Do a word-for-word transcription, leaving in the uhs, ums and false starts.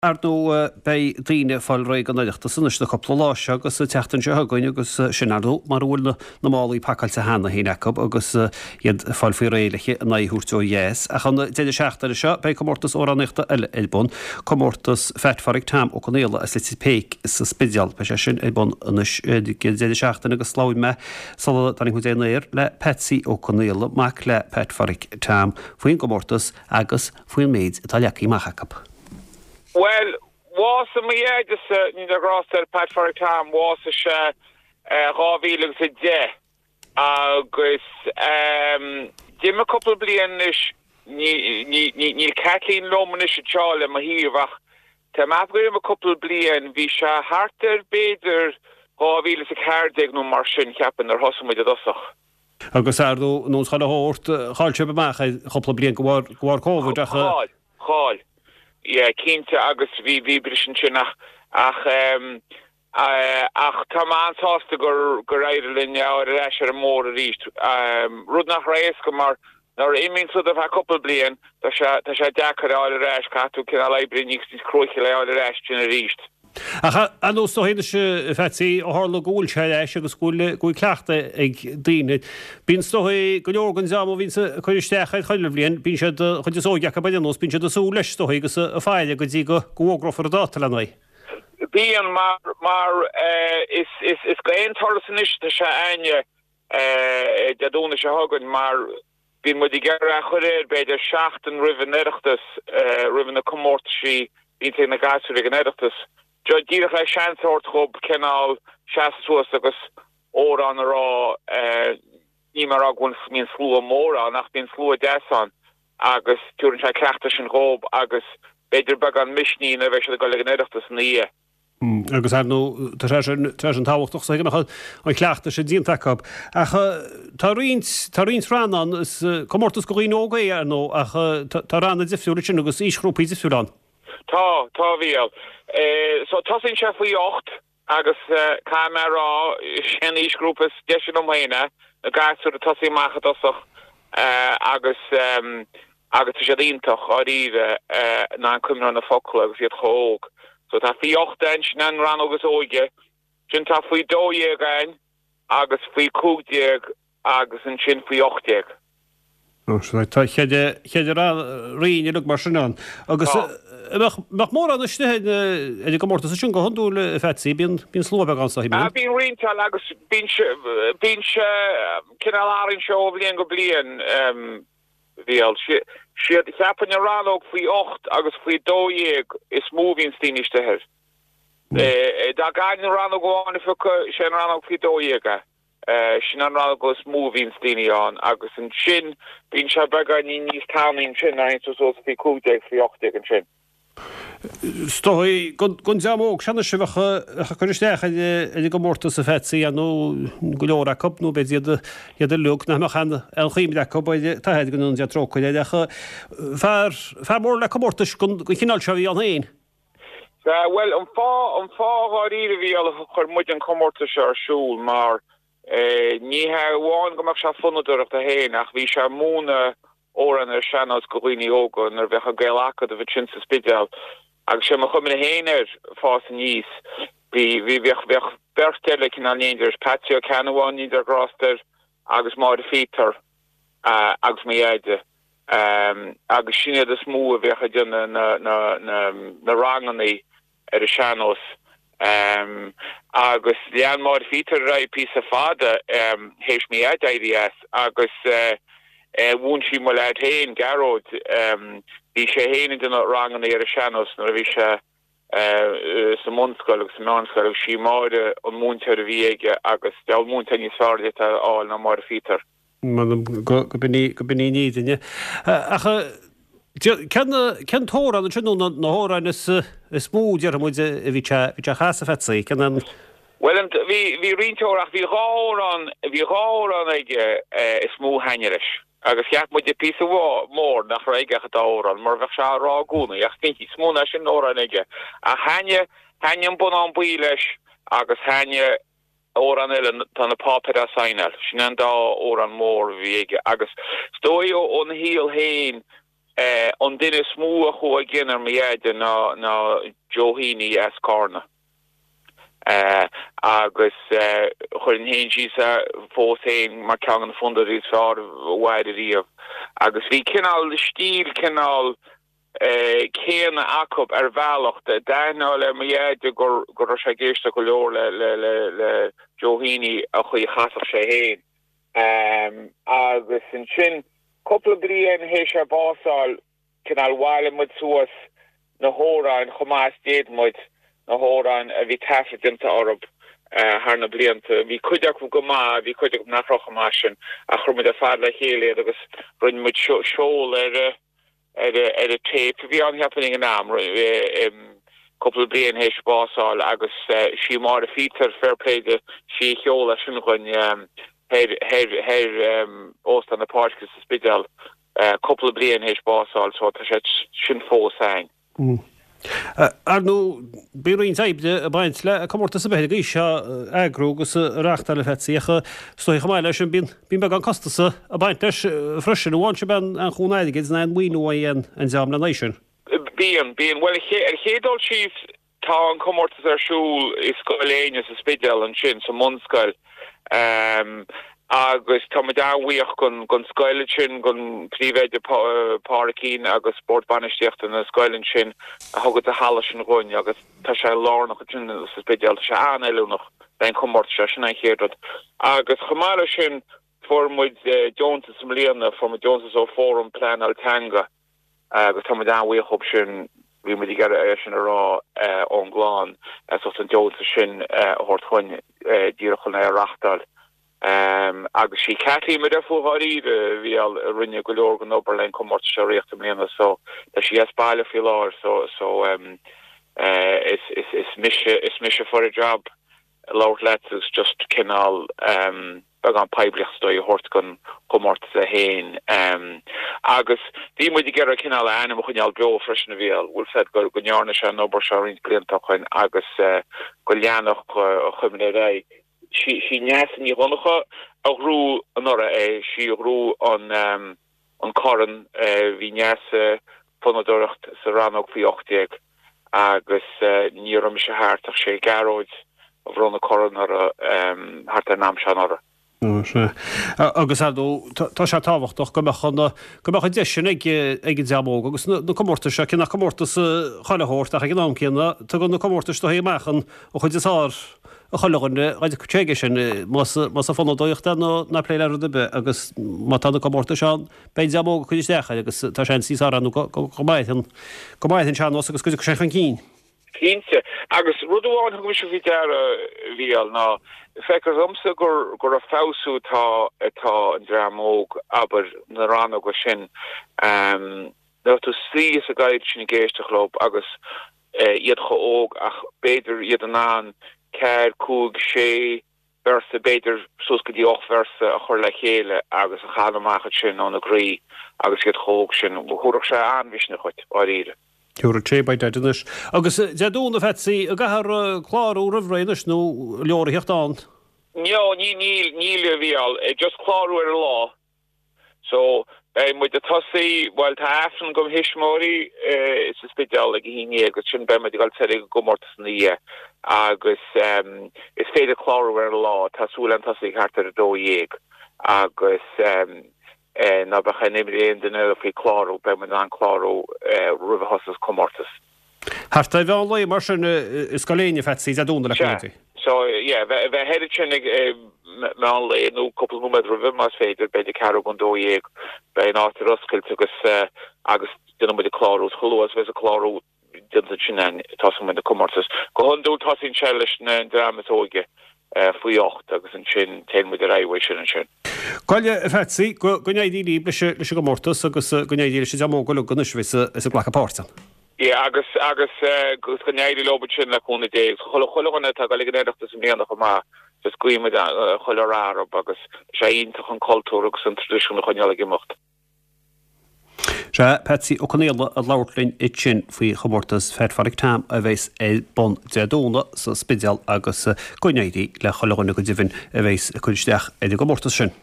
Ardú bei daoine fáil roiig an éireachta sanas na coppla láise agus teachtain se hagain agus sinardú mar bhfuil na málaí pacailte hána hí necab agus iad fáil faoi réileiche a naithúirteo dhéas. A chun déidir seachtain seo bei comórtas óráníochta eile Eilbun, comórtas feitfaraigh tam ó conéile is lití péic sa spidial pe sé sin Eilbun anis déidir seachtain agus sláid me sala danig chu déanair le Patsy ó conéile mac le feitfaraigh tam faoin comórtas agus faoin méid atá leacaí machacab. Well, was a mi agus in the grosser Pat for a time was a rávílug sa de agus um dim a couple blian is ni ni ni Kathleen Loman is chale ma hiervach te mafgrim a couple blian vi sha harter beder rávílug sa cardig no marsin cappen er hosum with dosach. Agus ardú nos chala hort chalse be mach couple blian gwar gwar covid ach hall Ja, kinte agus vi vi brischen nach ach um, uh, ach tamans hoste gur gur eidelin ja or rasher more reached um rud nach reis mar nor imin so of a couple blien da sha da sha dakar all rash katu kin alai brinix dis krochele all rash gen reached. Ach an os so hede se fetsi a harlo gol che agus skole go klachte ag dine bin sto go organizam og vin se ko stecha khallvlien bin se chu so jakka bei nos bin se so lesh sto gus a faile go digo go grofer datal nei. Bien mar mar is is is gain torsen is de anje eh de done se hagen mar bin mod die gera chorer bei der schachten riven nerchtes eh riven de komortshi bin in de gasrig nerchtes. Jo dir a chance hort hob kenal chassos agus or an ra eh ni mar agun min slu mor nach bin slu desan agus turn klachtischen rob agus beidir bag an misni na ve go nedachtas nie. Agus ar nó an táhachtach sa nach an chleachta sé díon takeab. Ach tarrís tarrís ranan is comórtas go íon óga ar nó ach tá ranna difriúla sin agus ísgrúpaí difriúlan. Tá tá bhíal. Eh so tosin se faoi ocht agus camera sin ísgrúpas de am héine a gasú a tosí machchadosach eh agus um agus sé díntoch á rive eh ná cumna an na focail agus iad chóg. So tá fi ocht ein an ran agus óige sin tá faoi dóéag ein agus faoi cúgdéag agus an sin faoi ochtéag. Tá chéidir riine lu mar sin an agus mach mór an sneid e gomórta sa sin go honúil fetí bín bín slóbe an sa hí. Bín rital agus bín bín cinnalárin seo blion go blion bhíal siad cheapan ranóg faoi ocht agus faoi dóéag is móvín stíiste her. Da gain ran goáin fu sé ranóg faoi dóéige. sin an ra go móvín stíine an agus an sin bín se begar ní níos táín sin ein so fi cúdeag fi ochtéag an sin. Stoi gon jamóg sena sifacha chuisteach i go mórta sa fetsaí an nó goleóra cup nó be iad a lug na chan an chiimide táid gon an trochaide decha fear mór le commórta go chinál se bhí an héin. Well an fá an fá ide bhí chur muid an commórta se arsúl mar ní ha bháin gomach se funnadúach a héin ach bhí se múna ó an ar seanas goghine ógan ar bheitcha gailachcha a bheit sin sa spideal agus sé mar chumin a héanaar fás an níos bhí bhí bheith bheith bertile cin an léidir patio canháin idir graster agus mar a fétar agus mé éide agus sinad a smú a bheitcha duna na na na ranganí ar a seanos. Um, agus lean mar fitar ra pí a fada um, héis mé a I D S agus uh, uh, wún si mo leid héin garród um, hí sé héine den rang an éar a seanos na a bhí se uh, sa munskol agus sa manskol sí máide an múnteir a bhíige agus del múnta ní sáde á na mar fitar. Go binní níine. Ken tóra an sinú na hórain is smúdiar mu a bhí chasa fetsaí an. Well hí rintóach hí ráran hí ráran ige is smú haineris agus cheap mu de pí mór nach raige adáran mar bheith se rágúna ach cinti smúna sin óran ige a haine haine an bun an buí leis agus haine óran eile tan na páped a sainal sin an dá óran mór bhí ige agus stoi ó an híal héin an dinne smú a chu a ginnar méide ná ná Johanny as Carna. Uh, agus uh, chuin hen sí a fósin mar cean an fundar is fá waidirí agus hí cinál de stíl cinál céanna acub ar bhealach de daná le méide gur gur sé géiste go leor le le le le Johanny a chuí chasach sé héin. Um, agus in sin couple blian hé sé básáil cinál bhile mud suas na hóráin chomás déad muid na hóráin a bhí tafidinta orb haar na blianta. Bhí cuideach go má, bhí cuideach nachrocha má sin a chumid a fad le chéile agus rinn muid seol ar ar ar a tape. Bhí an happening in am couple blian hé sé básáil agus sí mar a feature fair play de sí cheol a sin chuin her her her um ost an the park is spidal uh couple of blian his básáil so tá sé sin fó sein. Ar nó bíoinn taibde a baint le commórta sa bheith í se agrógus reachtar le fetsaícha stoi chaáile leis bín bín be an costasa a baint leis freisin bháin se ben an chúnaide na an muoin an zeam le nation. Bíon bíon well er chédal chief tá an commórtas arsúl is scoiléine sa spidal an sin sa munscoil. Um, agus tomadawíoch gon gon scoile sin gon príveide paracín agus sport banisteocht an scoilen sin a hogad a hala sin roin agus tá sé lánach sin sa spedial se an eúnach ben commort se sin chéad agus chamáile sin formuid Jones Mliana form Jones ó Forum Plan Altanga agus tomadawíoch op sin vi me gar sin ará on glán so an Jones sin hort chuin dierchel na rachtal. Um, agus sí catí me a fóhaí vi al rinne gológan oberlein kommort serecht mléna so dat si espáile fi lá so so um, uh, is is is mis is mis for a job laut let is just kinál um, bag an peblicht stoi hort gon kommort a héin um, agus die moet die ger kinál an mo al bro frischen wiel wil fet go gonjarne an ober blintachchin agus uh, goljanoch uh, chummerei. Si si neasan í runnacha a rú an ora é si rú an um, an coran hí neasa fanadúireacht sa rannog fi ochtéag agus ní ram se háartach sé garóid a bhronna coran ar um, hart a náam sean ora. Agus tá sé táhachtach go go de sin ag deamóg agus na commórta se cinna commórta chailehort a gin ná cinna tu gon na commórta do héachchan ó chuidá a choganne réige sin mas a fanna dóocht nó na pléile de be agus má tá commórta seán be deamóg chuidir decha agus tá sé sí anú gomáithn gomáithn seán agus go sé an cín. Kinte agus rudháin go se ví víal ná fekur omse gur gur a fású tá atá an dramóg aber na ran go sin um, na tú slí a gaid sin géisteloop agus iad cho óog ach beidir iad an an ceir cúg sé verse beidir soske die och verse a chor le chéle agus a chaachchat sin an arí agus iad choog sin choch se anvisne chuit á ire. Túra sé bei deidirnis. Agus deúna fetsaí a gahar chláú rahréidir nó leor hechtán? No, ní ní ní le bhíal, just chláú ar lá. So mu a tosaí bhil tá afran gom hisismóí is is spedial ag híine agus sin be gal te gomórtas ní agus um, is féidir chláú ar lá tásúil an tosaí chartar a dó dhéag agus um, Uh, na bach en imri den fi chláró be man an chláró uh, rive hosas commórtas. Harta bhe lei mar sin scoléine fetsaí a dúna le. So yeah, bheit heidirnig me an le nó couple mu rive mas féidir be de car gon dóéag be an átar roskil agus uh, agus dunne me de chlárós cholas ve a chláró sin tas me de commórtas. Go honú tasín sellech na dramas óige. Uh, fuocht agus an sin te mu a raihha sin an sin. Coile fetsaí go gonéidí líbe leis go mórtas agus gonéidir sé amó go gannis is a blachapásan. Ié agus agus gus gonéidir lobe sin le chuna dé chola choganna a galéireachta sem léanana go má gus cuiime cholerá agus sé ionintach an cultúr agus an tradiisiúna chuneala gimocht. Se Patsy ó chunéile a láirlinn it sin faoi chomórtas fearfarig tam a bheits é bon deadúna sa spedial agus gonéidí le cholaganna go ddíhann a bheits chuisteach é go mórtas sin.